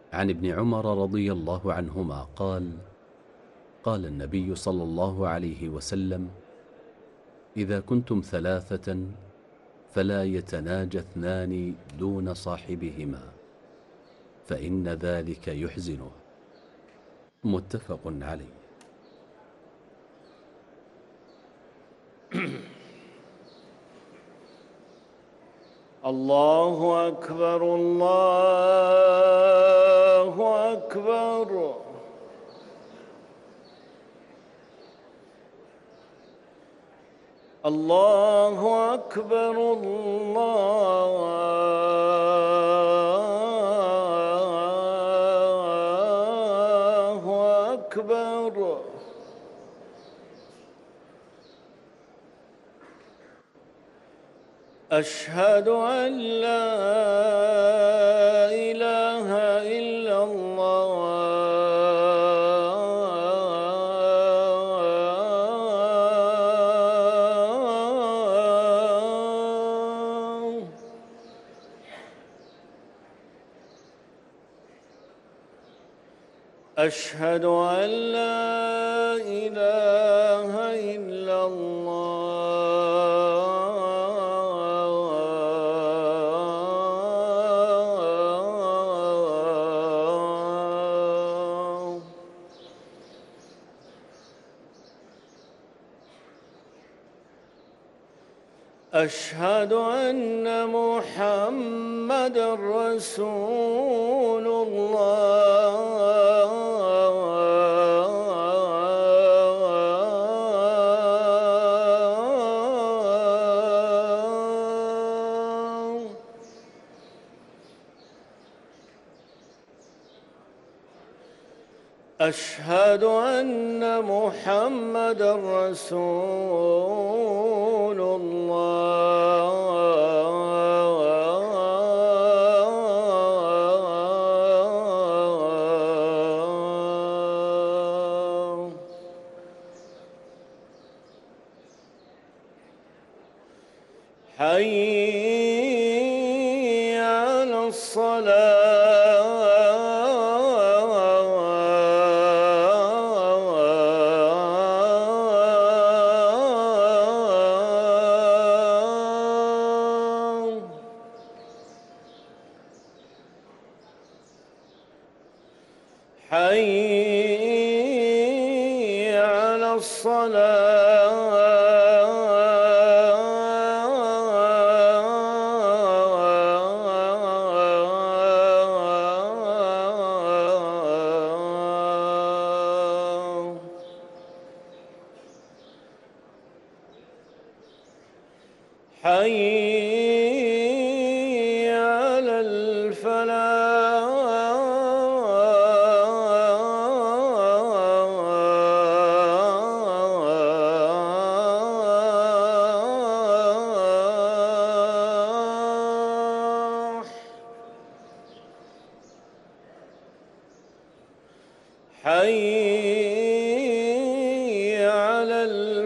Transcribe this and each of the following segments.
عن ابن عمر رضي الله عنهما قال: قال النبي صلى الله عليه وسلم: إذا كنتم ثلاثة فلا يتناجى اثنان دون صاحبهما، فإن ذلك يحزنه. متفق عليه. الله أكبر الله أكبر. الله أكبر الله أكبر. أشهد أن لا إله إلا الله. أشهد أن لا إله إلا الله. أشهد أن محمدًا رسول الله. أشهد أن محمدًا رسول الله. حي على الصلاة. حي على الصلاة. حي على الفلاح. حي على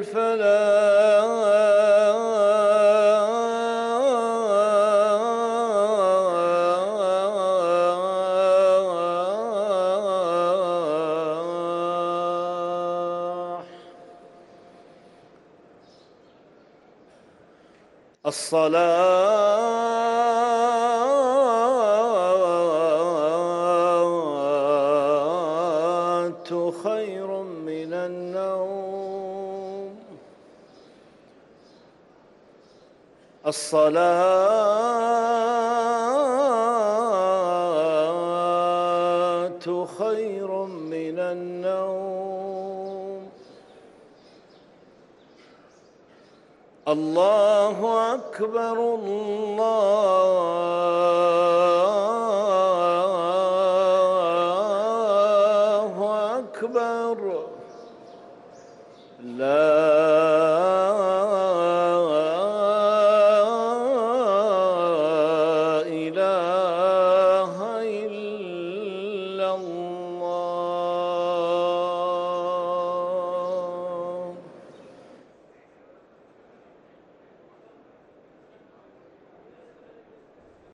الفلاح. الصلاة خير من النوم. الصلاة خير من النوم. الله أكبر الله